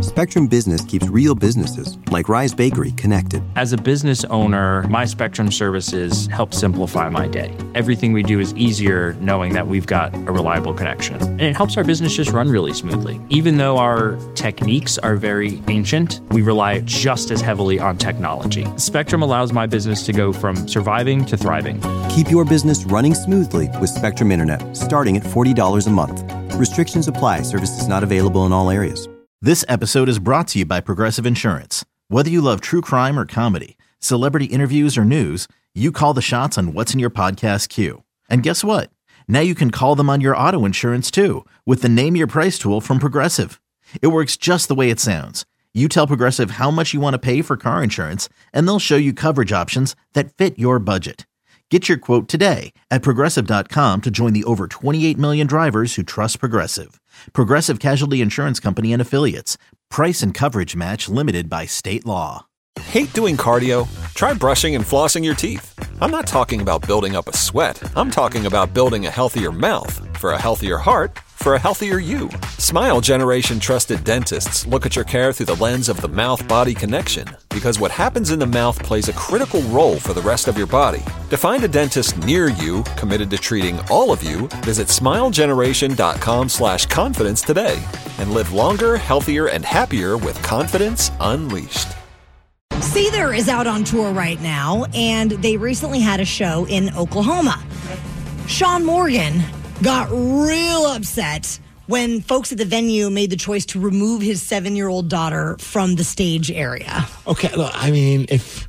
Spectrum Business keeps real businesses, like Rise Bakery, connected. As a business owner, my Spectrum services help simplify my day. Everything we do is easier knowing that we've got a reliable connection. And it helps our business just run really smoothly. Even though our techniques are very ancient, we rely just as heavily on technology. Spectrum allows my business to go from surviving to thriving. Keep your business running smoothly with Spectrum Internet, starting at $40 a month. Restrictions apply. Services not available in all areas. This episode is brought to you by Progressive Insurance. Whether you love true crime or comedy, celebrity interviews or news, you call the shots on what's in your podcast queue. And guess what? Now you can call them on your auto insurance too with the Name Your Price tool from Progressive. It works just the way it sounds. You tell Progressive how much you want to pay for car insurance, and they'll show you coverage options that fit your budget. Get your quote today at Progressive.com to join the over 28 million drivers who trust Progressive. Progressive Casualty Insurance Company and Affiliates. Price and coverage match limited by state law. Hate doing cardio? Try brushing and flossing your teeth. I'm not talking about building up a sweat. I'm talking about building a healthier mouth. For a healthier heart, for a healthier you. Smile Generation trusted dentists look at your care through the lens of the mouth-body connection, because what happens in the mouth plays a critical role for the rest of your body. To find a dentist near you committed to treating all of you, visit smilegeneration.com/confidence today and live longer, healthier, and happier with confidence unleashed. Seether is out on tour right now, and they recently had a show in Oklahoma. Sean Morgan got real upset when folks at the venue made the choice to remove his 7-year-old daughter from the stage area. Okay, look, I mean,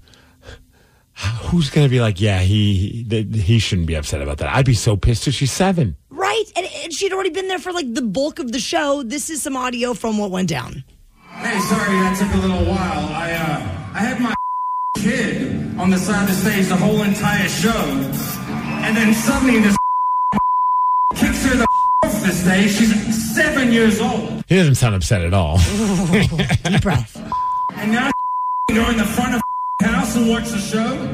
who's going to be like, yeah, he shouldn't be upset about that. I'd be so pissed if she's 7. Right, and she'd already been there for like the bulk of the show. This is some audio from what went down. Hey, sorry, that took a little while. I had my kid on the side of the stage the whole entire show, and then suddenly this kicks her the off the stage. She's 7 years old. He doesn't sound upset at all. Deep breath. And now go in the front of the house and watch the show.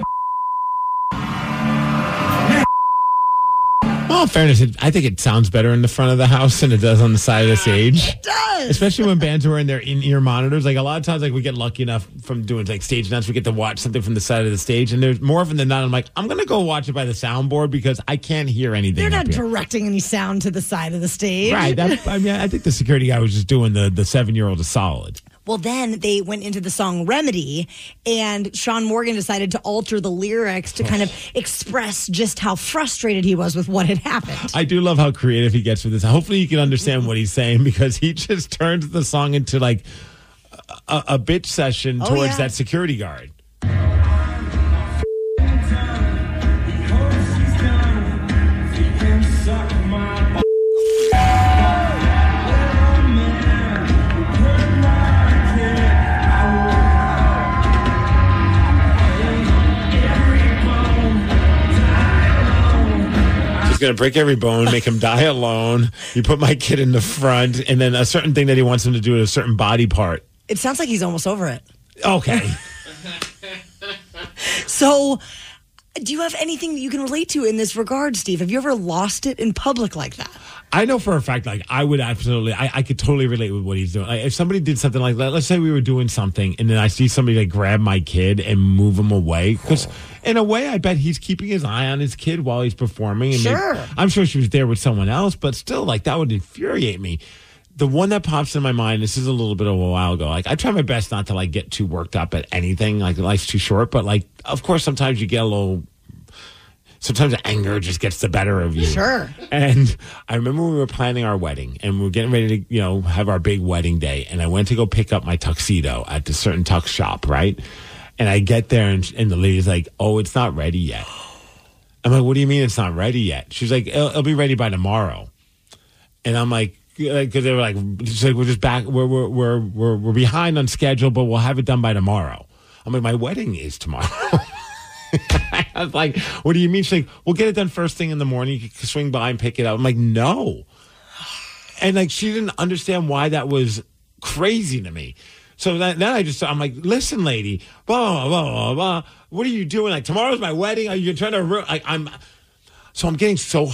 Well, in fairness, I think it sounds better in the front of the house than it does on the side of the stage. It does. Especially when bands are wearing their in-ear monitors. Like a lot of times, like we get lucky enough from doing like stage nights, we get to watch something from the side of the stage. And there's more often than not, I'm like, I'm going to go watch it by the soundboard because I can't hear anything. They're not directing any sound to the side of the stage. Right. I think the security guy was just doing the 7-year-old a solid. Well, then they went into the song Remedy, and Sean Morgan decided to alter the lyrics to kind of express just how frustrated he was with what had happened. I do love how creative he gets with this. Hopefully you can understand what he's saying, because he just turns the song into like a bitch session towards that security guard. Going to break every bone, make him die alone. You put my kid in the front, and then a certain thing that he wants him to do to a certain body part. It sounds like he's almost over it. Okay. So, do you have anything that you can relate to in this regard, Steve? Have you ever lost it in public like that? I know for a fact, like, I would absolutely, I could totally relate with what he's doing. Like, if somebody did something like that, let's say we were doing something, and then I see somebody like grab my kid and move him away, because in a way, I bet he's keeping his eye on his kid while he's performing. And sure. I'm sure she was there with someone else, but still, like, that would infuriate me. The one that pops in my mind, this is a little bit of a while ago. Like, I try my best not to, like, get too worked up at anything. Like, life's too short. But, like, of course, sometimes you get a little... Sometimes anger just gets the better of you. Sure. And I remember we were planning our wedding, and we were getting ready to, have our big wedding day. And I went to go pick up my tuxedo at this certain tux shop, right? And I get there, and the lady's like, "Oh, it's not ready yet." I'm like, "What do you mean it's not ready yet?" She's like, "It'll be ready by tomorrow." And I'm like, because they were like, she's like, "We're just back. We're behind on schedule, but we'll have it done by tomorrow." I'm like, "My wedding is tomorrow." I was like, "What do you mean?" She's like, "We'll get it done first thing in the morning. You can swing by and pick it up." I'm like, "No." And like, she didn't understand why that was crazy to me. So then I'm like, "Listen, lady, blah, blah, blah, blah, blah. What are you doing? Like, tomorrow's my wedding. Are you trying to, So I'm getting so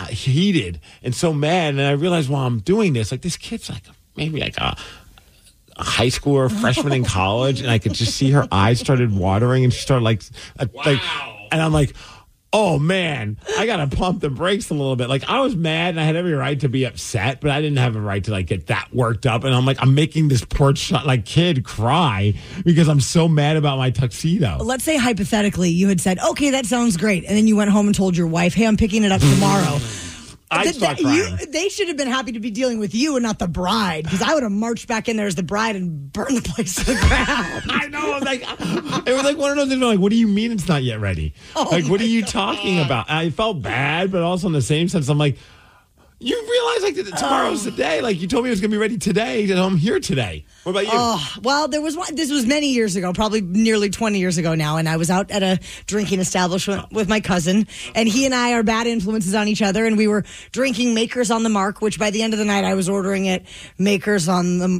heated and so mad. And I realize while I'm doing this, like, this kid's like maybe like a high school or freshman in college, and I could just see her eyes started watering, and she started like, and I'm like, oh man, I gotta pump the brakes a little bit. Like, I was mad and I had every right to be upset, but I didn't have a right to like get that worked up. And I'm like, I'm making this poor kid cry because I'm so mad about my tuxedo. Let's say hypothetically you had said, okay, that sounds great. And then you went home and told your wife, hey, I'm picking it up tomorrow. I'd start crying. They should have been happy to be dealing with you and not the bride, because I would have marched back in there as the bride and burned the place to the ground. I know. It was like one of those things. Like, what do you mean it's not yet ready? What are you talking about? I felt bad, but also in the same sense, I'm like, you realize that tomorrow's the day. Like, you told me it was going to be ready today, and I'm here today. What about you? Well, this was many years ago, probably nearly 20 years ago now, and I was out at a drinking establishment with my cousin, and he and I are bad influences on each other, and we were drinking Makers on the Mark, which by the end of the night I was ordering it Makers on the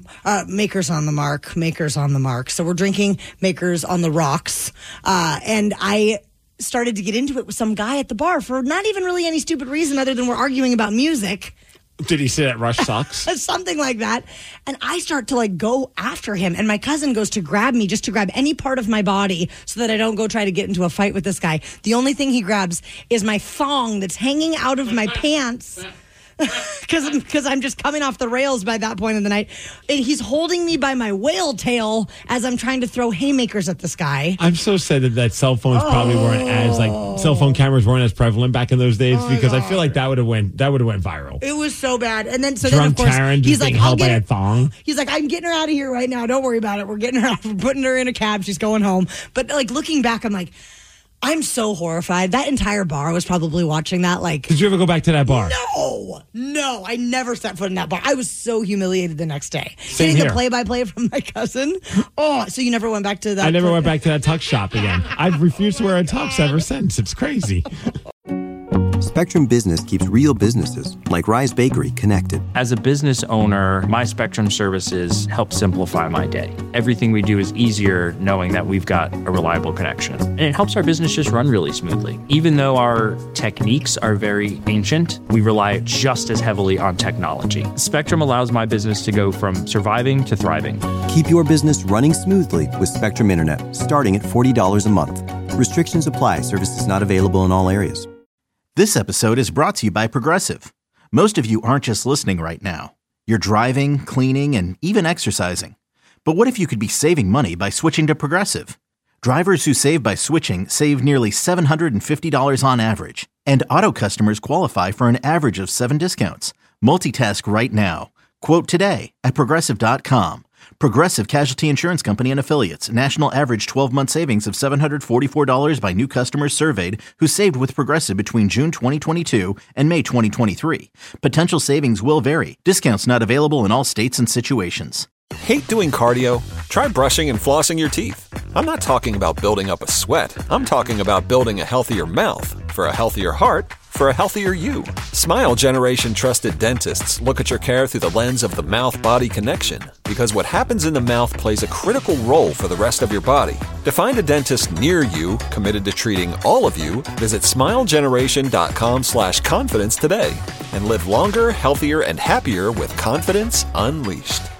Mark. So we're drinking Makers on the rocks, and I started to get into it with some guy at the bar for not even really any stupid reason other than we're arguing about music. Did he say that Rush sucks? Something like that. And I start to go after him. And my cousin goes to grab me, just to grab any part of my body so that I don't go try to get into a fight with this guy. The only thing he grabs is my thong that's hanging out of my pants. Because I'm just coming off the rails by that point in the night. And he's holding me by my whale tail as I'm trying to throw haymakers at this guy. I'm so sad that cell phones probably weren't as cell phone cameras weren't as prevalent back in those days, because I feel like that would have went viral. It was so bad. And then Drunk of course Taryn just he's being like, held by a thong. He's like, I'm getting her out of here right now. Don't worry about it. We're getting her out. We're putting her in a cab. She's going home. But looking back, I'm like, I'm so horrified. That entire bar was probably watching that. Did you ever go back to that bar? No, I never set foot in that bar. I was so humiliated the next day. Same Getting here. the play-by-play from my cousin. Oh, so you never went back to that? I never went back to that tux shop again. I've refused to wear a tux ever since. It's crazy. Spectrum Business keeps real businesses, like Rise Bakery, connected. As a business owner, my Spectrum services help simplify my day. Everything we do is easier knowing that we've got a reliable connection. And it helps our business just run really smoothly. Even though our techniques are very ancient, we rely just as heavily on technology. Spectrum allows my business to go from surviving to thriving. Keep your business running smoothly with Spectrum Internet, starting at $40 a month. Restrictions apply. Services not available in all areas. This episode is brought to you by Progressive. Most of you aren't just listening right now. You're driving, cleaning, and even exercising. But what if you could be saving money by switching to Progressive? Drivers who save by switching save nearly $750 on average. And auto customers qualify for an average of 7 discounts. Multitask right now. Quote today at Progressive.com. Progressive Casualty Insurance Company and Affiliates. National average 12-month savings of $744 by new customers surveyed who saved with Progressive between June 2022 and May 2023. Potential savings will vary. Discounts not available in all states and situations. Hate doing cardio? Try brushing and flossing your teeth. I'm not talking about building up a sweat. I'm talking about building a healthier mouth. For a healthier heart, for a healthier you. Smile Generation trusted dentists look at your care through the lens of the mouth-body connection, because what happens in the mouth plays a critical role for the rest of your body. To find a dentist near you committed to treating all of you, visit smilegeneration.com/confidence today and live longer, healthier, and happier with confidence unleashed.